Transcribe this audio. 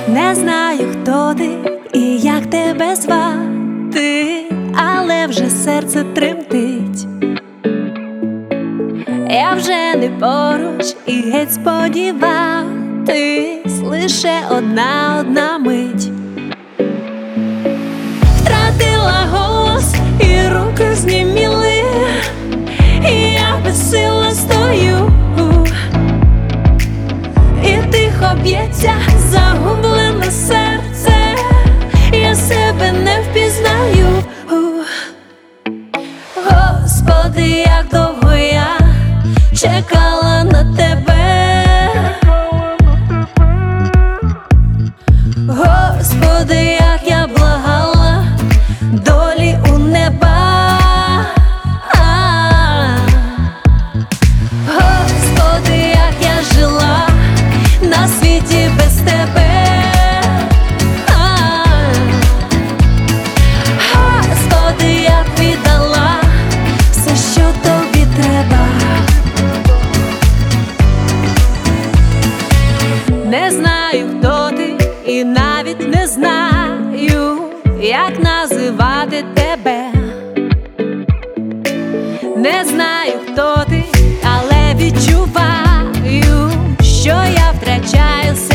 Не знаю, хто ти і як тебе звати, але вже серце тремтить. Я вже не поруч і геть сподіватись, лише одна мить. Втратила голос і руки зніміли, і я безсило стою, і тихо б'ється загублене серце, я себе не впізнаю. Господи, як довго я чекала на тебе. Господи, як я благала долі у неба. Господи, як я жила на світі без тебе. Господи, як віддала все, що тобі треба. Не знаю, хто ти, і навіть не знаю, як називати тебе. Не знаю, хто ти, але відчуваю, що я втрачаю